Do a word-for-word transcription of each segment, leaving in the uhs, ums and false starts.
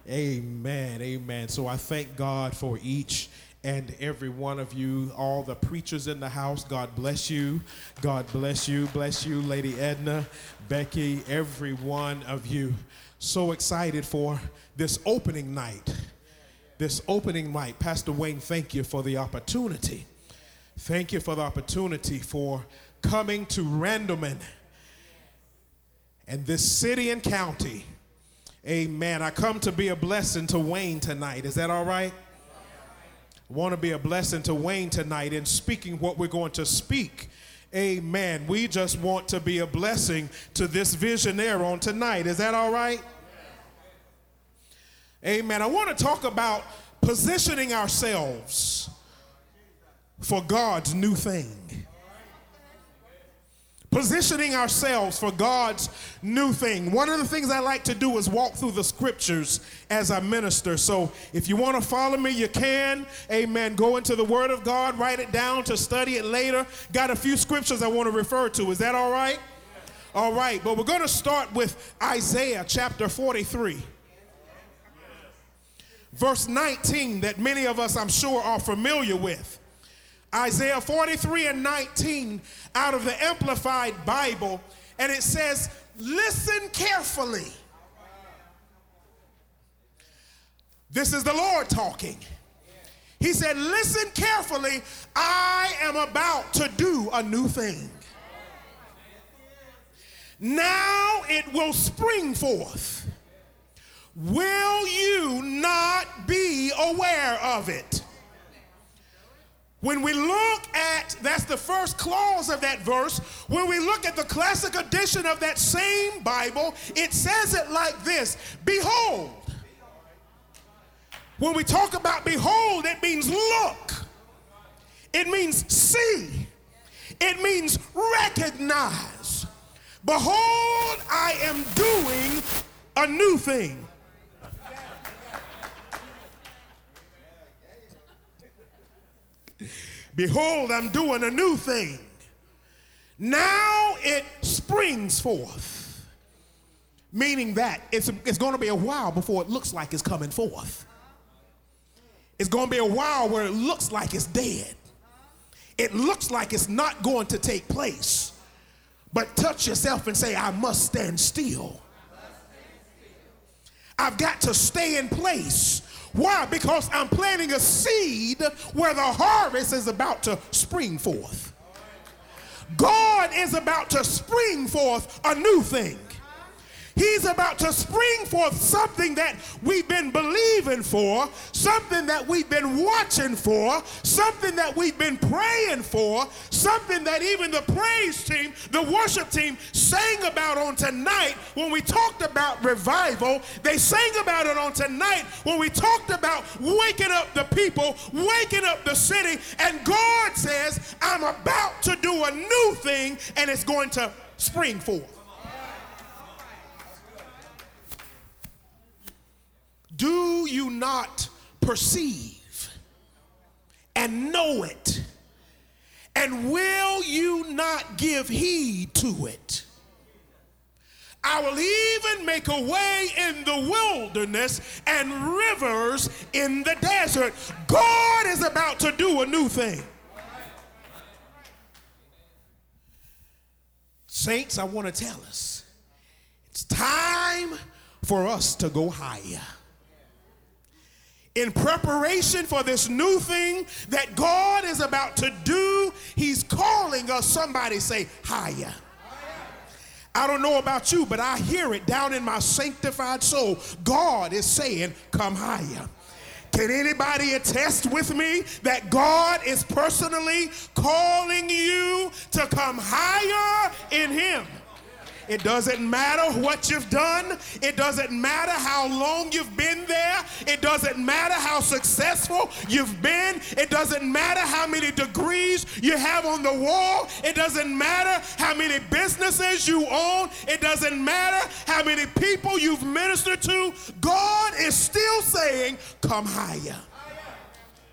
Amen, amen. So I thank God for each and every one of you, all the preachers in the house. God bless you. God bless you. Bless you, Lady Edna, Becky, every one of you. So excited for this opening night. This opening night. Pastor Wayne, thank you for the opportunity. Thank you for the opportunity for coming to Randleman and this city and county. Amen. I come to be a blessing to Wayne tonight. Is that all right? I want to be a blessing to Wayne tonight in speaking what we're going to speak. Amen. We just want to be a blessing to this visionaire on tonight. Is that all right? Amen. I want to talk about positioning ourselves for God's new thing. Positioning ourselves for God's new thing. One of the things I like to do is walk through the scriptures as I minister. So if you want to follow me, you can. Amen. Go into the Word of God, write it down to study it later. Got a few scriptures I want to refer to. Is that all right? All right. But we're going to start with Isaiah chapter forty-three. Verse nineteen, that many of us, I'm sure, are familiar with. Isaiah forty-three and nineteen out of the Amplified Bible, and it says, listen carefully. This is the Lord talking. He said, listen carefully, I am about to do a new thing. Now it will spring forth. Will you not be aware of it? When we look at, that's the first clause of that verse, when we look at the classic edition of that same Bible, it says it like this, behold. When we talk about behold, it means look. It means see. It means recognize. Behold, I am doing a new thing. Behold, I'm doing a new thing. Now it springs forth. Meaning that it's, it's going to be a while before it looks like it's coming forth. It's going to be a while where it looks like it's dead. It looks like it's not going to take place. But touch yourself and say, I must stand still. I've got to stay in place. Why? Because I'm planting a seed where the harvest is about to spring forth. God is about to spring forth a new thing. He's about to spring forth something that we've been believing for, something that we've been watching for, something that we've been praying for, something that even the praise team, the worship team sang about on tonight when we talked about revival. They sang about it on tonight when we talked about waking up the people, waking up the city, and God says, I'm about to do a new thing and it's going to spring forth. Do you not perceive and know it? And will you not give heed to it? I will even make a way in the wilderness and rivers in the desert. God is about to do a new thing. Saints, I want to tell us, it's time for us to go higher. In preparation for this new thing that God is about to do, he's calling us. Somebody say, higher. I don't know about you, but I hear it down in my sanctified soul. God is saying, come higher. Can anybody attest with me that God is personally calling you to come higher in him? It doesn't matter what you've done. It doesn't matter how long you've been there. It doesn't matter how successful you've been. It doesn't matter how many degrees you have on the wall. It doesn't matter how many businesses you own. It doesn't matter how many people you've ministered to. God is still saying, come higher.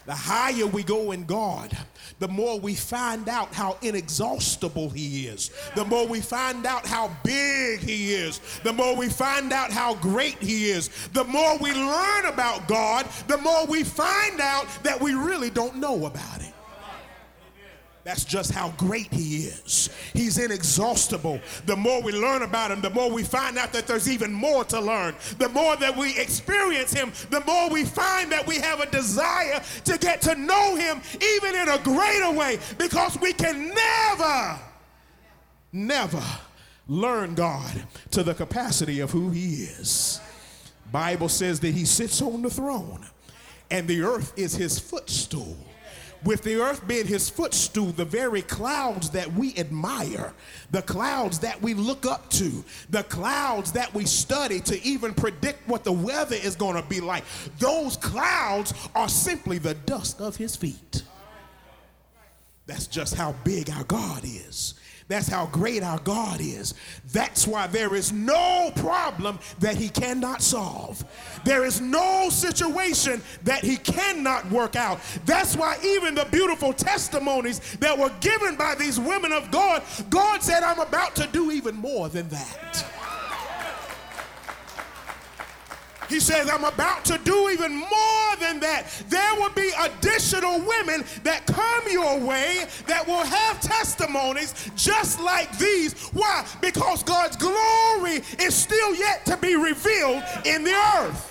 The higher we go in God, the more we find out how inexhaustible he is. The more we find out how big he is. The more we find out how great he is. The more we learn about God, the more we find out that we really don't know about him. That's just how great he is. He's inexhaustible. The more we learn about him, the more we find out that there's even more to learn. The more that we experience him, the more we find that we have a desire to get to know him even in a greater way, because we can never, never learn God to the capacity of who he is. Bible says that he sits on the throne and the earth is his footstool. With the earth being his footstool, the very clouds that we admire, the clouds that we look up to, the clouds that we study to even predict what the weather is going to be like, those clouds are simply the dust of his feet. That's just how big our God is. That's how great our God is. That's why there is no problem that he cannot solve. There is no situation that he cannot work out. That's why even the beautiful testimonies that were given by these women of God, God said, I'm about to do even more than that. He says, I'm about to do even more than that. There will be additional women that come your way that will have testimonies just like these. Why? Because God's glory is still yet to be revealed in the earth.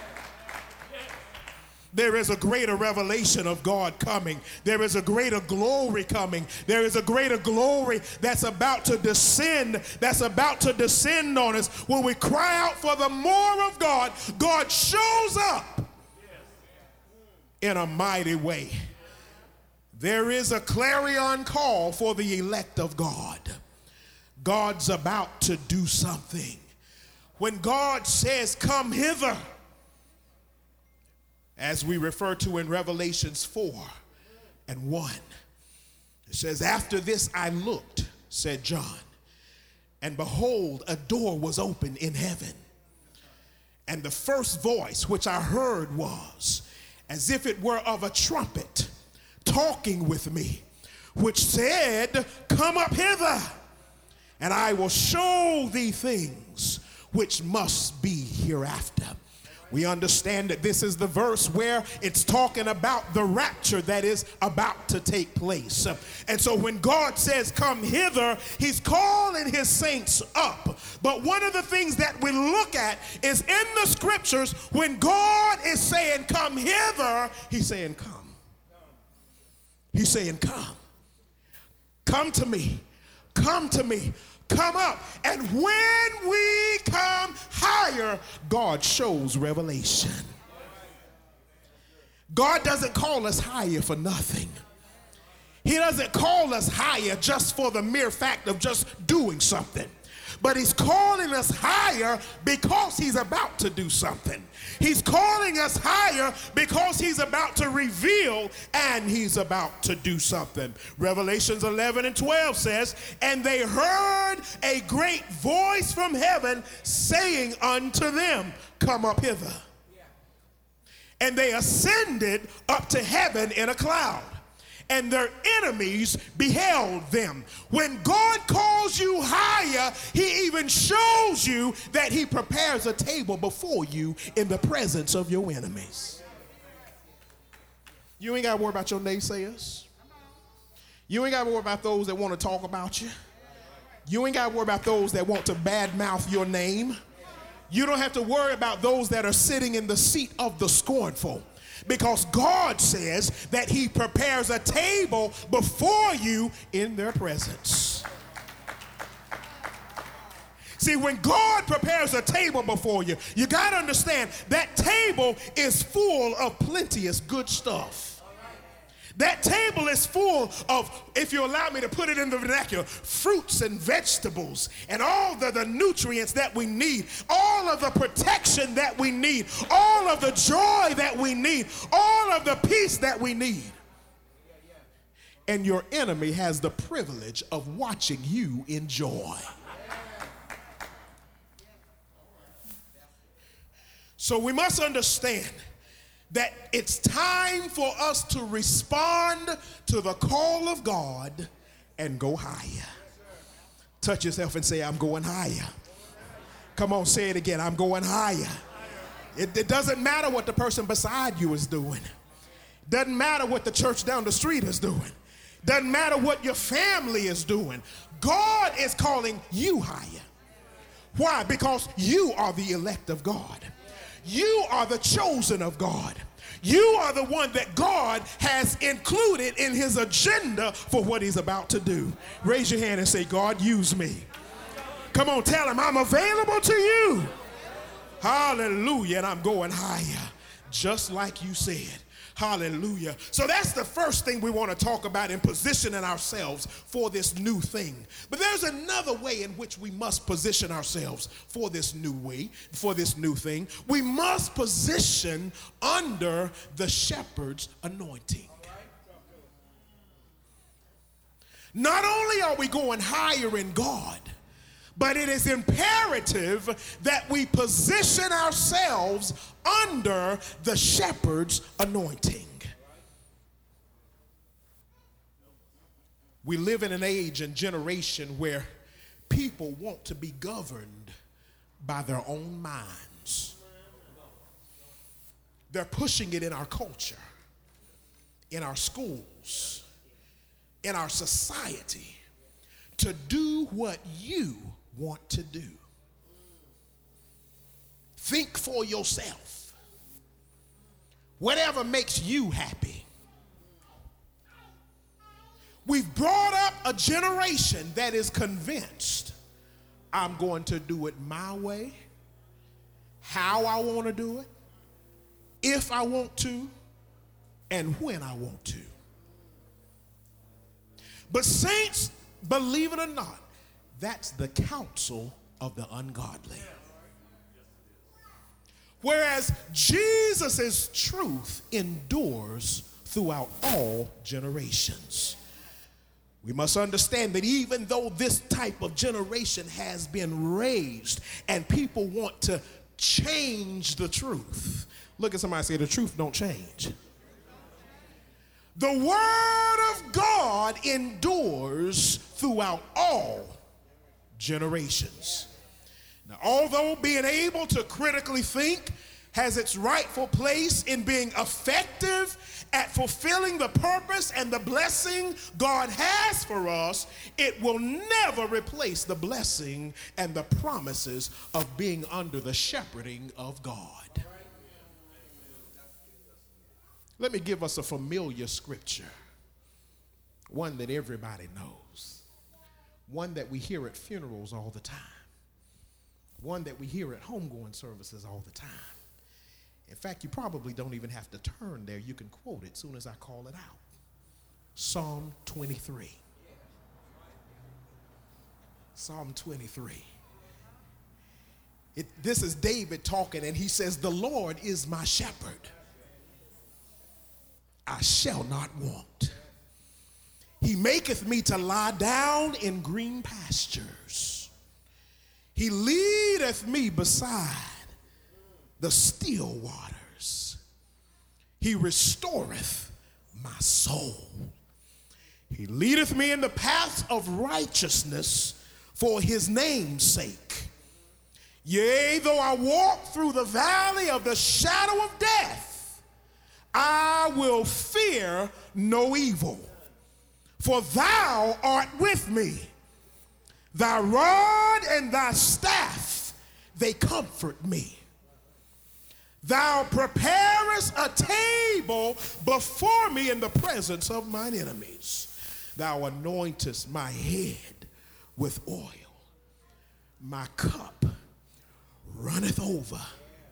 There is a greater revelation of God coming. There is a greater glory coming. There is a greater glory that's about to descend, that's about to descend on us. When we cry out for the more of God, God shows up in a mighty way. There is a clarion call for the elect of God. God's about to do something. When God says, come hither, as we refer to in Revelations four and one. It says, after this I looked, said John, and behold, a door was opened in heaven. And the first voice which I heard was, as if it were of a trumpet, talking with me, which said, come up hither, and I will show thee things which must be hereafter. We understand that this is the verse where it's talking about the rapture that is about to take place. And so when God says, come hither, he's calling his saints up. But one of the things that we look at is in the scriptures, when God is saying, come hither, he's saying, come. He's saying, come. Come to me. Come to me. Come up. And when we come higher, God shows revelation. God doesn't call us higher for nothing. He doesn't call us higher just for the mere fact of just doing something. But he's calling us higher because he's about to do something. He's calling us higher because he's about to reveal and he's about to do something. Revelations eleven and twelve says, and they heard a great voice from heaven saying unto them, come up hither. And they ascended up to heaven in a cloud, and their enemies beheld them. When God calls you higher, he even shows you that he prepares a table before you in the presence of your enemies. You ain't got to worry about your naysayers. You ain't got to worry about those that want to talk about you. You ain't got to worry about those that want to badmouth your name. You don't have to worry about those that are sitting in the seat of the scornful. Because God says that he prepares a table before you in their presence. See, when God prepares a table before you, you got to understand that table is full of plenteous good stuff. That table is full of, if you allow me to put it in the vernacular, fruits and vegetables and all the, the nutrients that we need, all of the protection that we need, all of the joy that we need, all of the peace that we need. And your enemy has the privilege of watching you enjoy. So we must understand that it's time for us to respond to the call of God and go higher. Touch yourself and say, I'm going higher. Come on, say it again. I'm going higher. It, it doesn't matter what the person beside you is doing. Doesn't matter what the church down the street is doing. Doesn't matter what your family is doing. God is calling you higher. Why? Because you are the elect of God. You are the chosen of God. You are the one that God has included in his agenda for what he's about to do. Raise your hand and say, God, use me. Come on, tell him I'm available to you. Hallelujah. And I'm going higher, just like you said. Hallelujah. So that's the first thing we want to talk about in positioning ourselves for this new thing. But there's another way in which we must position ourselves for this new way, for this new thing. We must position under the shepherd's anointing. Not only are we going higher in God, but it is imperative that we position ourselves under the shepherd's anointing. We live in an age and generation where people want to be governed by their own minds. They're pushing it in our culture, in our schools, in our society, to do what you want to do. Think for yourself. Whatever makes you happy. We've brought up a generation that is convinced I'm going to do it my way, how I want to do it, if I want to, and when I want to. But saints, believe it or not, that's the counsel of the ungodly. Whereas Jesus' truth endures throughout all generations. We must understand that even though this type of generation has been raised and people want to change the truth, look at somebody and say, the truth don't change. The word of God endures throughout all generations. Now, although being able to critically think has its rightful place in being effective at fulfilling the purpose and the blessing God has for us, it will never replace the blessing and the promises of being under the shepherding of God. Let me give us a familiar scripture, one that everybody knows, one that we hear at funerals all the time, one that we hear at homegoing services all the time. In fact, you probably don't even have to turn there. You can quote it as soon as I call it out. Psalm twenty-three. Psalm twenty-three. It, this is David talking, and he says, the Lord is my shepherd. I shall not want. He maketh me to lie down in green pastures. He leadeth me beside the still waters. He restoreth my soul. He leadeth me in the paths of righteousness for his name's sake. Yea, though I walk through the valley of the shadow of death, I will fear no evil, for thou art with me. Thy rod and thy staff, they comfort me. Thou preparest a table before me in the presence of mine enemies. Thou anointest my head with oil. My cup runneth over.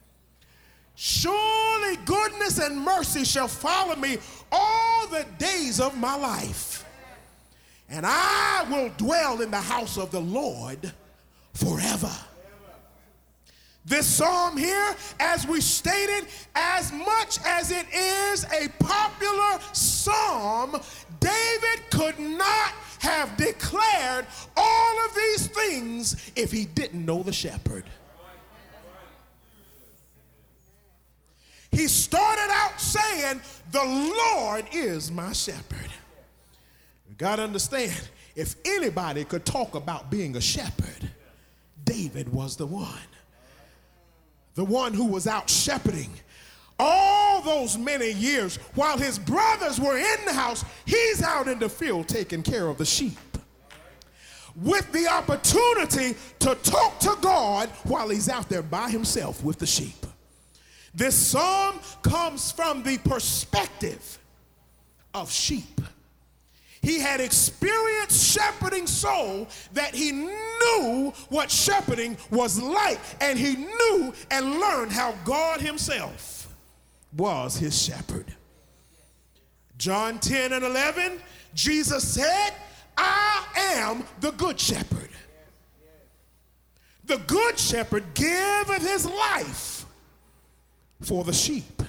Surely goodness and mercy shall follow me all the days of my life, and I will dwell in the house of the Lord forever. This psalm here, as we stated, as much as it is a popular psalm, David could not have declared all of these things if he didn't know the shepherd. He started out saying, the Lord is my shepherd. You got to understand, if anybody could talk about being a shepherd, David was the one. The one who was out shepherding all those many years while his brothers were in the house. He's out in the field taking care of the sheep, with the opportunity to talk to God while he's out there by himself with the sheep. This psalm comes from the perspective of sheep. He had experienced shepherding so that he knew what shepherding was like, and he knew and learned how God himself was his shepherd. John ten and eleven, Jesus said, I am the good shepherd. The good shepherd giveth his life for the sheep.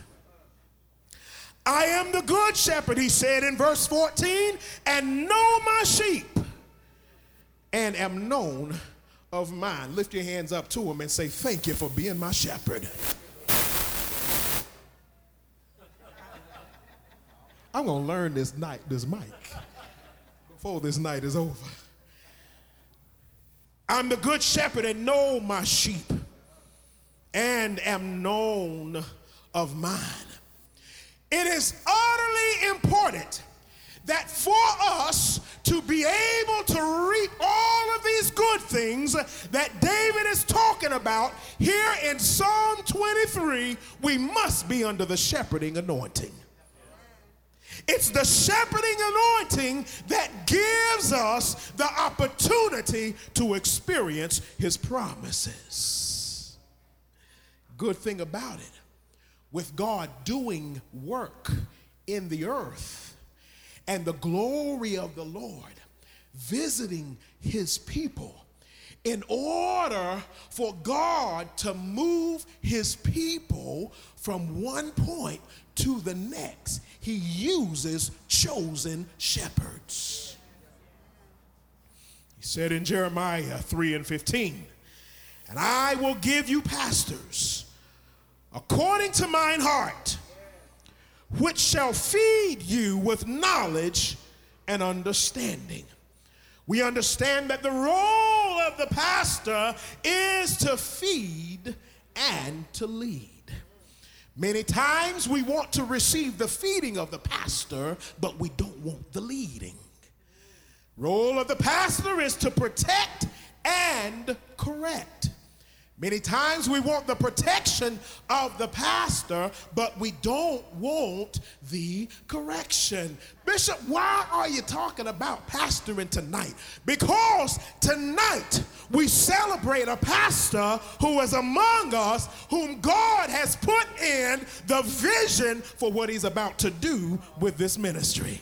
I am the good shepherd, he said in verse fourteen, and know my sheep and am known of mine. Lift your hands up to him and say, thank you for being my shepherd. I'm going to learn this night, this mic, before this night is over. I'm the good shepherd and know my sheep and am known of mine. It is utterly important that for us to be able to reap all of these good things that David is talking about here in Psalm twenty-three, we must be under the shepherding anointing. It's the shepherding anointing that gives us the opportunity to experience his promises. Good thing about it, with God doing work in the earth and the glory of the Lord visiting his people, in order for God to move his people from one point to the next, he uses chosen shepherds. He said in Jeremiah three and fifteen, and I will give you pastors according to mine heart, which shall feed you with knowledge and understanding. We understand that the role of the pastor is to feed and to lead. Many times we want to receive the feeding of the pastor, but we don't want the leading. Role of the pastor is to protect and correct. Many times we want the protection of the pastor, but we don't want the correction. Bishop, why are you talking about pastoring tonight? Because tonight we celebrate a pastor who is among us, whom God has put in the vision for what he's about to do with this ministry.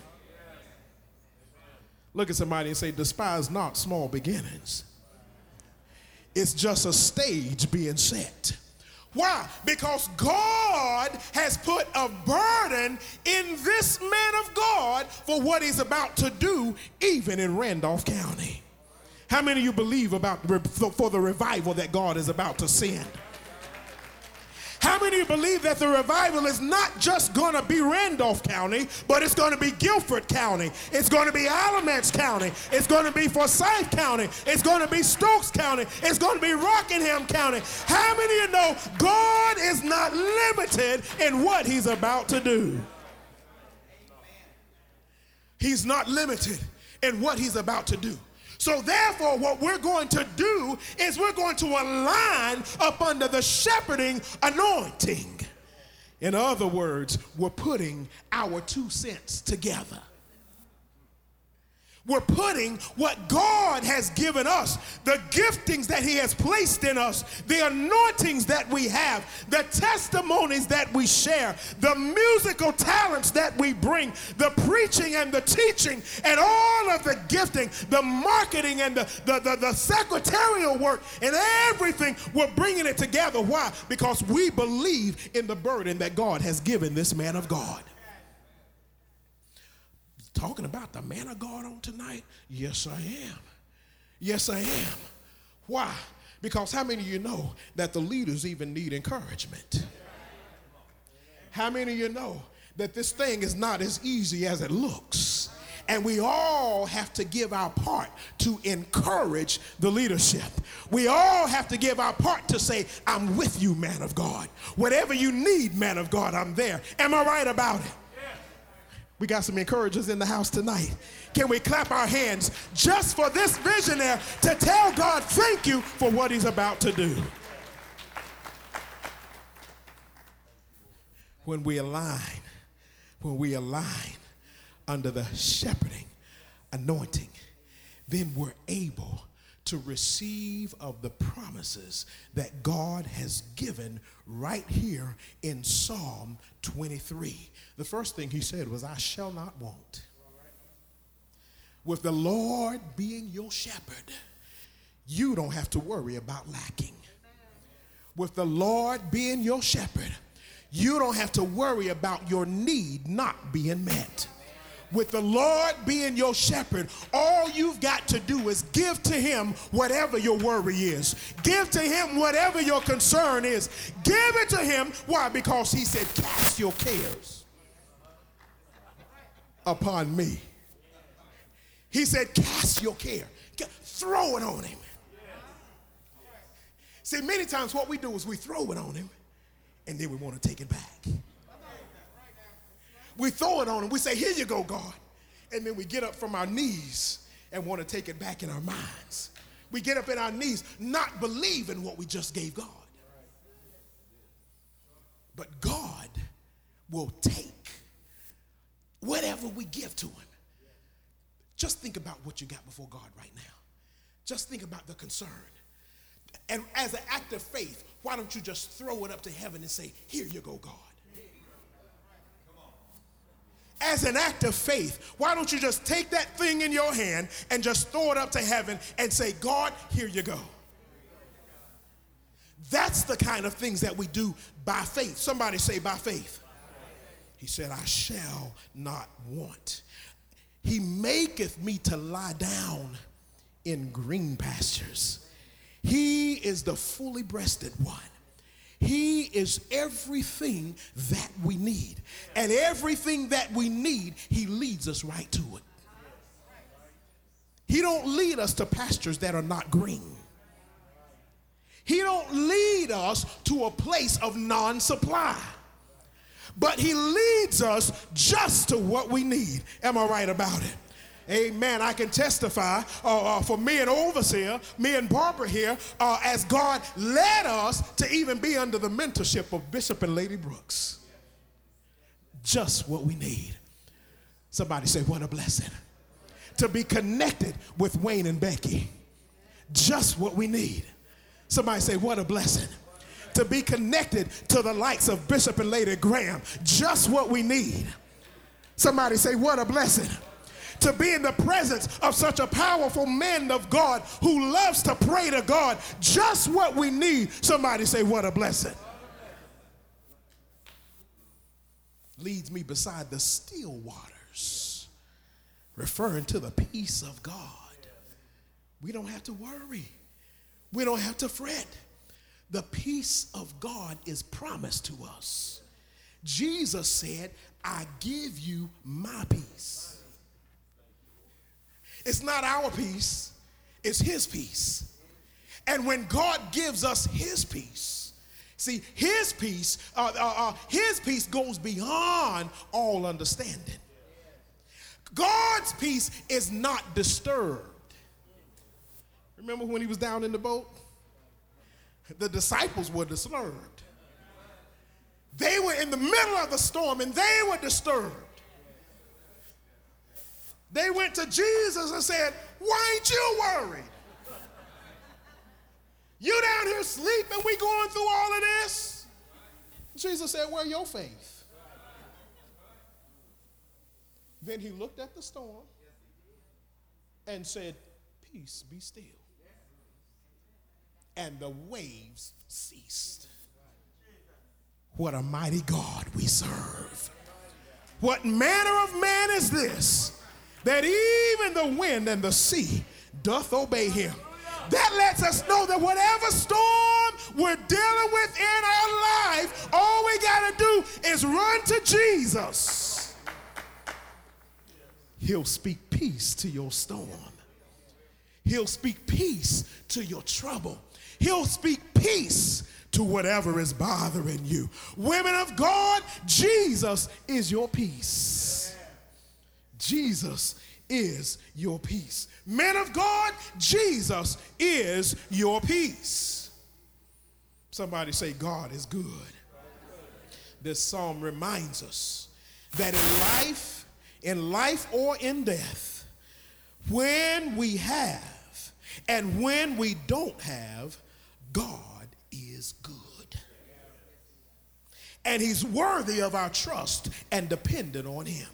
Look at somebody and say, despise not small beginnings. It's just a stage being set. Why? Because God has put a burden in this man of God for what he's about to do, even in Randolph County. How many of you believe about for the revival that God is about to send? How many of you believe that the revival is not just going to be Randolph County, but it's going to be Guilford County, it's going to be Alamance County, it's going to be Forsyth County, it's going to be Stokes County, it's going to be Rockingham County? How many of you know God is not limited in what he's about to do? He's not limited in what he's about to do. So therefore, what we're going to do is we're going to align up under the shepherding anointing. In other words, we're putting our two cents together. We're putting what God has given us, the giftings that he has placed in us, the anointings that we have, the testimonies that we share, the musical talents that we bring, the preaching and the teaching and all of the gifting, the marketing and the, the, the, the secretarial work and everything. We're bringing it together. Why? Because we believe in the burden that God has given this man of God. Talking about the man of God on tonight? Yes, I am. Yes, I am. Why? Because how many of you know that the leaders even need encouragement? How many of you know that this thing is not as easy as it looks? And we all have to give our part to encourage the leadership. We all have to give our part to say, I'm with you, man of God. Whatever you need, man of God, I'm there. Am I right about it? We got some encouragers in the house tonight. Can we clap our hands just for this visionary to tell God thank you for what he's about to do? When we align, when we align under the shepherding anointing, then we're able to receive of the promises that God has given right here in Psalm twenty-three. The first thing he said was, I shall not want. With the Lord being your shepherd, you don't have to worry about lacking. With the Lord being your shepherd, you don't have to worry about your need not being met. With the Lord being your shepherd, all you've got to do is give to him whatever your worry is. Give to him whatever your concern is. Give it to him. Why? Because he said, cast your cares upon me. He said, cast your care. Throw it on him. See, many times what we do is we throw it on him, and then we want to take it back. We throw it on him. We say, here you go, God. And then we get up from our knees and want to take it back in our minds. We get up in our knees not believing what we just gave God. But God will take whatever we give to him. Just think about what you got before God right now. Just think about the concern. And as an act of faith, why don't you just throw it up to heaven and say, here you go, God. As an act of faith, why don't you just take that thing in your hand and just throw it up to heaven and say, God, here you go. That's the kind of things that we do by faith. Somebody say by faith. He said, I shall not want. He maketh me to lie down in green pastures. He is the fully breasted one. He is everything that we need. And everything that we need, he leads us right to it. He don't lead us to pastures that are not green. He don't lead us to a place of non-supply. But he leads us just to what we need. Am I right about it? Amen. I can testify uh, uh, for me and Overseer, me and Barbara here, uh, as God led us to even be under the mentorship of Bishop and Lady Brooks. Just what we need. Somebody say, what a blessing. To be connected with Wayne and Becky. Just what we need. Somebody say, what a blessing. To be connected to the likes of Bishop and Lady Graham. Just what we need. Somebody say, what a blessing. To be in the presence of such a powerful man of God who loves to pray to God. Just what we need. Somebody say, what a blessing. Leads me beside the still waters. Referring to the peace of God. We don't have to worry. We don't have to fret. The peace of God is promised to us. Jesus said, I give you my peace. It's not our peace, it's his peace. And when God gives us his peace, see, his peace, uh, uh, uh, his peace goes beyond all understanding. God's peace is not disturbed. Remember when he was down in the boat? The disciples were disturbed. They were in the middle of the storm and they were disturbed. They went to Jesus and said, why ain't you worried? You down here sleeping, we going through all of this? Jesus said, where your faith? Then he looked at the storm and said, peace, be still. And the waves ceased. What a mighty God we serve. What manner of man is this, that even the wind and the sea doth obey him? That lets us know that whatever storm we're dealing with in our life, all we got to do is run to Jesus. He'll speak peace to your storm. He'll speak peace to your trouble. He'll speak peace to whatever is bothering you. Women of God, Jesus is your peace. Jesus is your peace. Men of God, Jesus is your peace. Somebody say, God is good. This psalm reminds us that in life, in life or in death, when we have and when we don't have, God is good. And he's worthy of our trust and dependent on him.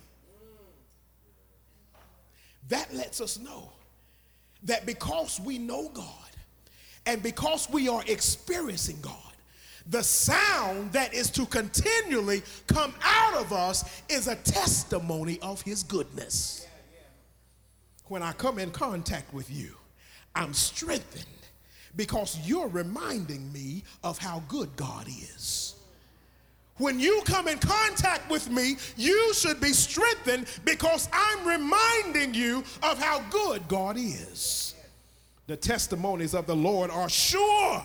That lets us know that because we know God and because we are experiencing God, the sound that is to continually come out of us is a testimony of his goodness. When I come in contact with you, I'm strengthened because you're reminding me of how good God is. When you come in contact with me, you should be strengthened because I'm reminding you of how good God is. The testimonies of the Lord are sure.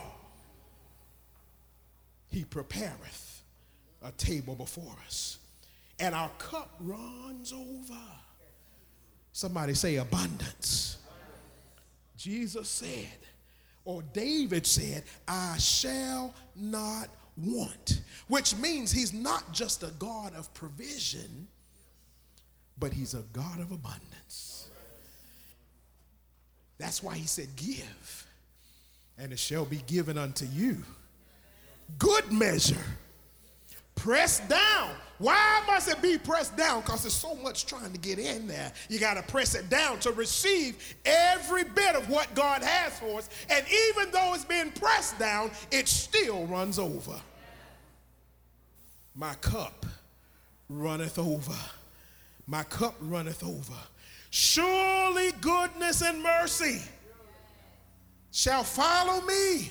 He prepareth a table before us, and our cup runs over. Somebody say abundance. Jesus said, or David said, I shall not want, which means he's not just a God of provision, but he's a God of abundance. That's why he said, give, and it shall be given unto you. Good measure, pressed down. Why must it be pressed down? Because there's so much trying to get in there. You got to press it down to receive every bit of what God has for us. And even though it's been pressed down, it still runs over. My cup runneth over. My cup runneth over. Surely goodness and mercy shall follow me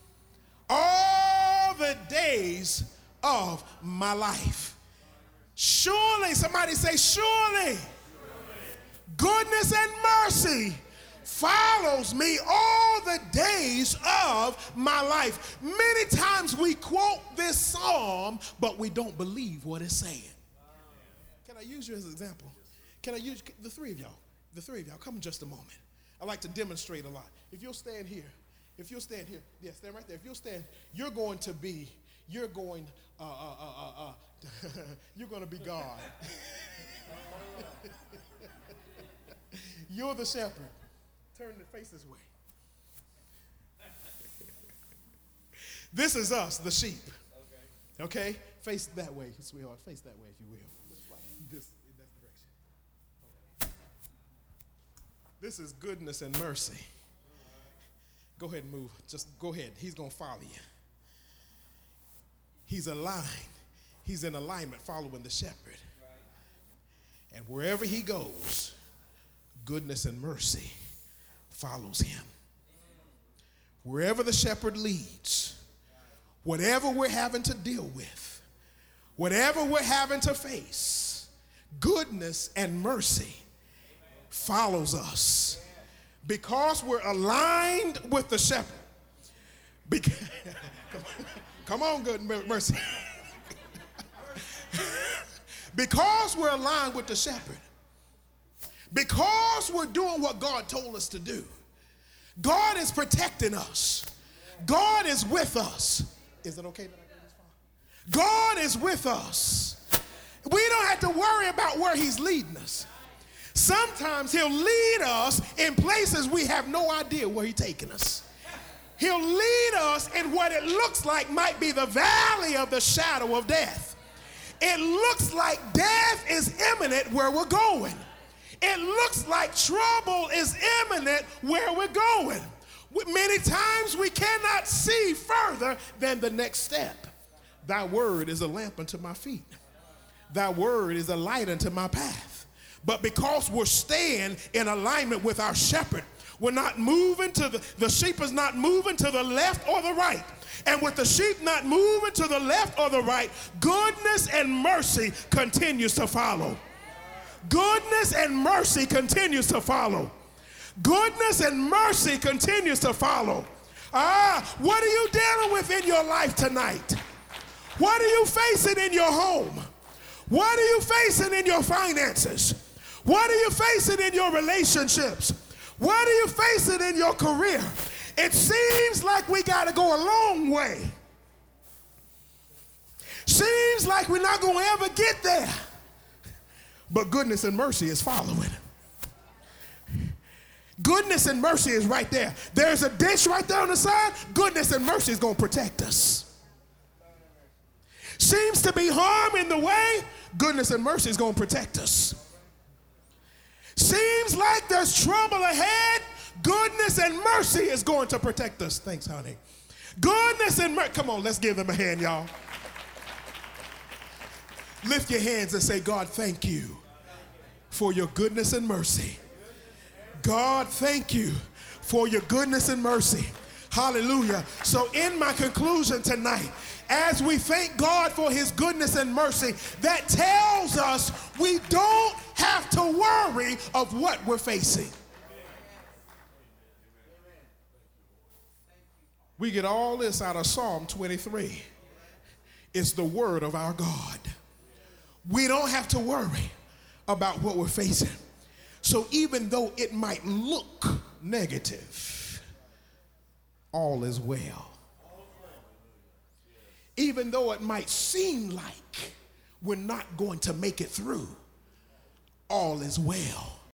all the days of my life. Surely, somebody say, surely, surely. Goodness and mercy follows me all the days of my life. Many times we quote this psalm, but we don't believe what it's saying. Can I use you as an example? Can I use the three of y'all? The three of y'all, come in just a moment. I like to demonstrate a lot. If you'll stand here, if you'll stand here, yeah, stand right there. If you'll stand, you're going to be, you're going, uh, uh, uh, uh, uh you're going to be God. You're the shepherd. Turn the face this way. This is us, the sheep. Okay? Okay? Face that way, sweetheart. Face that way, if you will. This in that direction. This is goodness and mercy. Go ahead and move. Just go ahead. He's going to follow you. He's aligned. He's in alignment following the shepherd. And wherever he goes, goodness and mercy follows him. Wherever the shepherd leads, whatever we're having to deal with, whatever we're having to face, goodness and mercy follows us because we're aligned with the shepherd. Because, come on, good mercy. Because we're aligned with the shepherd, because we're doing what God told us to do, God is protecting us. God is with us. Is it okay that I go this far? God is with us. We don't have to worry about where he's leading us. Sometimes he'll lead us in places we have no idea where he's taking us. He'll lead us in what it looks like might be the valley of the shadow of death. It looks like death is imminent where we're going. It looks like trouble is imminent where we're going. Many times we cannot see further than the next step. Thy word is a lamp unto my feet. Thy word is a light unto my path. But because we're staying in alignment with our shepherd, We're not moving to the, the sheep is not moving to the left or the right. And with the sheep not moving to the left or the right, goodness and mercy continues to follow. Goodness and mercy continues to follow. Goodness and mercy continues to follow. Ah, what are you dealing with in your life tonight? What are you facing in your home? What are you facing in your finances? What are you facing in your relationships? What are you facing in your career? It seems like we got to go a long way. Seems like we're not going to ever get there. But goodness and mercy is following. Goodness and mercy is right there. There's a ditch right there on the side. Goodness and mercy is going to protect us. Seems to be harm in the way. Goodness and mercy is going to protect us. Seems like there's trouble ahead. Goodness and mercy is going to protect us. Thanks, honey. Goodness and mercy. Come on, let's give them a hand, y'all. Lift your hands and say, God, thank you for your goodness and mercy. God, thank you for your goodness and mercy. Hallelujah. So in my conclusion tonight, as we thank God for his goodness and mercy, that tells us we don't have to worry of what we're facing. We get all this out of Psalm twenty-three. It's the word of our God. We don't have to worry about what we're facing. So even though it might look negative, all is well. Even though it might seem like we're not going to make it through, all is well.